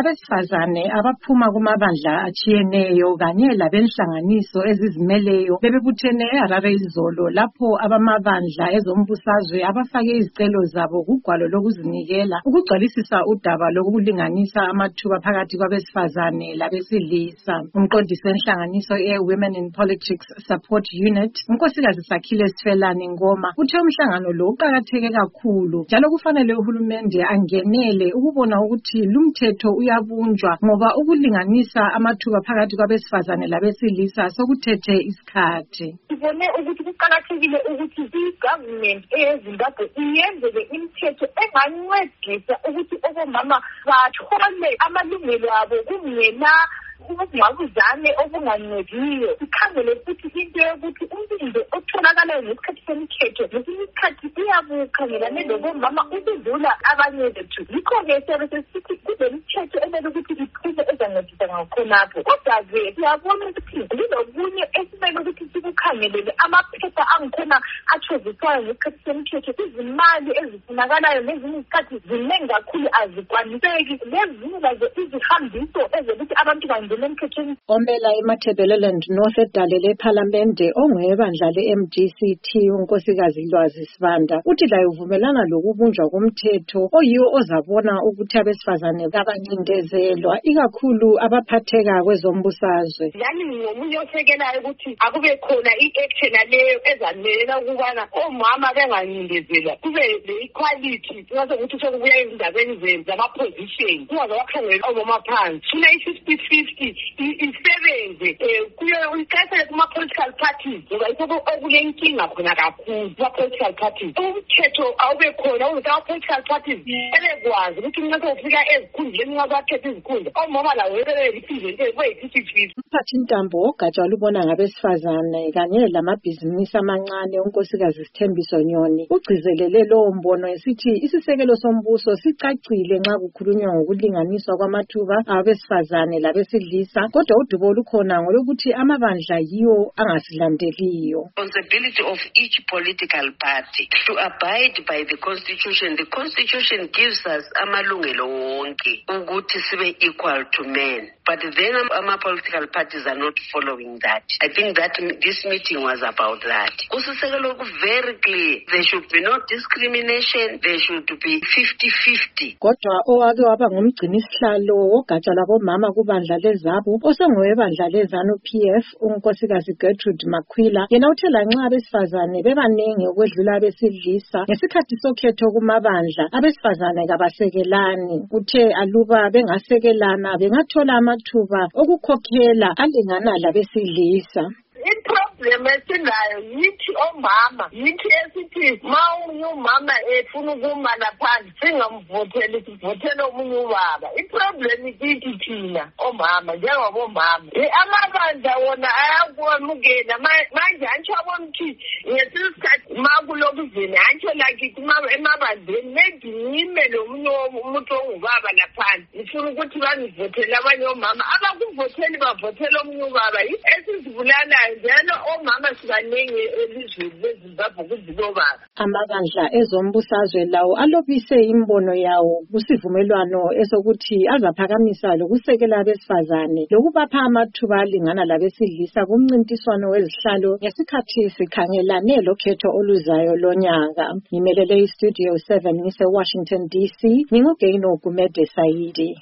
abesifazane abaphuma kumabandla atshiyeneyo kanye labenhlanganiso ezizimeleyo bebebuthene eHarare izolo lapho abamabandla ezombusazwe abafake izicelo zabo kugwalo lokuzinikela ukugcwalisisa udaba lokulinganisa amathuba phakathi kwabesifazane labesilisa. Umqondisi wenhlanganiso ye-Women in Politics Support Unit, unkosikazi Sakhile Sfelani Ngoma, uthe umhlangano lo uqakatheke kakhulu njalo kufanele uhulumende angenele ukubona ukuthi lumthetho uyabunjwa ngoba ukulinganisa amathuba phakathi kwabesifazane labesilisa sokuthethe isikhathi. Sibone ukuthi kuqakathekile ukuthi i-government eyeZimbabwe iyenzele imithetho engancedisa ukuthi omama bathole amalungelo abo kungena ukungqabuzane okungancediyo. Sikhangele futhi into yokuthi umlindo otholakalayo ngesikhathi semikhetho ngesinye isikhathi iyabukhangelane lobomama ukudlula abanye bethu. Yikho-ke siyabe sesithi kulemithetho emele ukuthi iphume ezancedisa ngakhonapho. Kodwa-ke siyabona ukuthi lilokunye esimele ukuthi sikukhangelele amaphepha angikhona atshoziswayo ngesikhathi semikhetho. Izimali ezifunakalayo ngezinye izikhathi zinengi kakhulu azikwaniseki. Lezinye lazo izihambiso ezokuthi abantu Omela eMatabeleland North edalele ePhalamende ongwebandla le-MDCT unkosikazi Lwazi Sibanda uthi laye uvumelana lokubunjwa komthetho oyiwo ozabona ukuthi abesifazane babancindezelwa ikakhulu abaphatheka kwezombusazwe. Yani ngomunye osekelayo ukuthi akube khona i-action leyo ezamelela ukubana omama bengancindezelwa kube le-equality ngaze ukuthi sokubuya ezindabeni zama-position kungaze wakhangelela omama phansi funa i-50-50 isebenze kuyo ikhathele kuma-political parties ngoba yikho okulenkinga khona kakhulu kuma-political parties. Umthetho awube khona ukuthi ama-political parties ebekwazi ukuthi umuntu ufika ezikhundleni nxa bakhetha izikhundla omama lawo ebeliphinzele kwe-50-50. Umphathintambo wogatsha olubona ngabesifazane kanye lamabhizinisi amancane unkosikazi Sithembiso Nyoni ugcizelele lowo mbono esithi isisekelo sombuso sicacile nxa kukhulunywa ngokulinganiswa kwamathuba abesifazane labesilisa kodwa udubo olukhona ngolokuthi amabandla yiwo angasilandeliyo. Responsibility of each political party to abide by the constitution. The constitution gives us amalungelo wonke ukuthi sibe equal to men. But then political parties are not following that. I think that this meeting was about that. Kusisekelo very clear. There should be no discrimination. There should be 50-50. Kodwa owake waba ngumgcinisihlalo wogatsha labomama kubandla lezabo osengowebandla lezanu PF unkosikazi Gertrude Makwila yena uthe lanxa abesifazane bebanengi ukwedlula abesilisa ngesikhathi sokhetho kumabandla abesifazane kabasekelani. Uthe aluba bengasekelana bengathola amathuba okukhokhela alingana labesilisa. Iproblem esinayo yithi omama yithi esithi ma umunye umama efuna ukuma laphandle singamvotheli sivotele omunye ubaba. Iproblem ikithi thina omama njengabomama amabandla wona ayakwamukela manje antsho abona ukuthi ngesikhathi makulokuzeni antsho lakithi emabandleni maybe ngime lomunye umuntu ongubaba laphandle ngifuna ukuthi bangivothele abanye omama abakuvoteli bavothele omunye ubaba esizibulalayo njalo omama sibanenge elizweni leZimbabwe kuzilobaba. Amabandla ezombusazwe lawo alobise imbono yawo kusivumelwano esokuthi azaphakamisa lokusekela abesifazane lokubapha amathuba alingana labesilisa kumncintiswano wezihlalo ngesikhathi sikhangelane lokhetho oluzayo lonyaka. Ngimelele iStudio 7 ngise Washington DC, ngingugeno Gumede Saidi.